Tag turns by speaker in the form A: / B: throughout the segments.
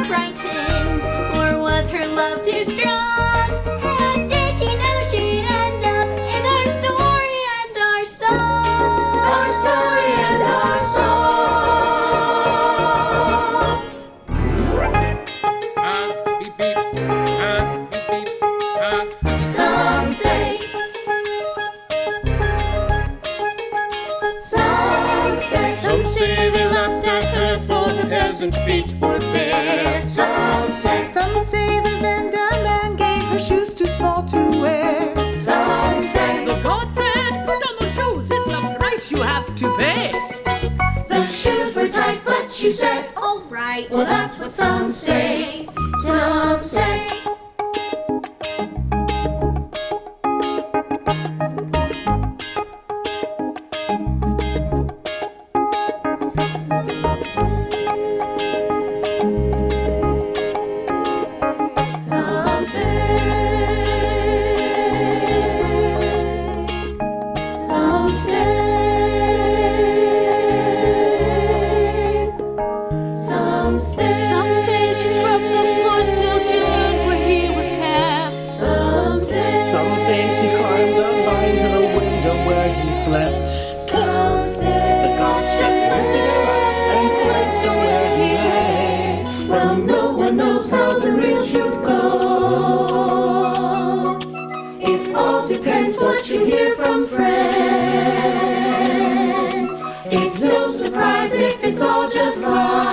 A: frightened, or was her love too strong? And did she know she'd end up in our story and our song? Our story and our song.
B: Beep, beep, beep, beep,
A: Some say.
B: Some say they laughed at her for her hands and feet were bare.
A: Some say.
C: Some say the vendor man gave her shoes too small to wear.
A: Some say.
D: The God said, put on the shoes, it's a price you have to pay.
A: The shoes were tight, but she said, all right. Well, that's what some say. Some say. Some say she scrubbed the floor till she learned where he was kept. Some
E: say she climbed up into the window where he slept. The gods just lifted her up and placed her where he lay.
A: Well, no one knows how the real truth goes. It all depends what you hear from friends. It's no surprise if it's all just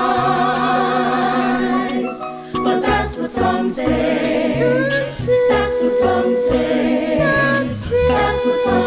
A: lies. But that's what some say. That's what some say. That's what some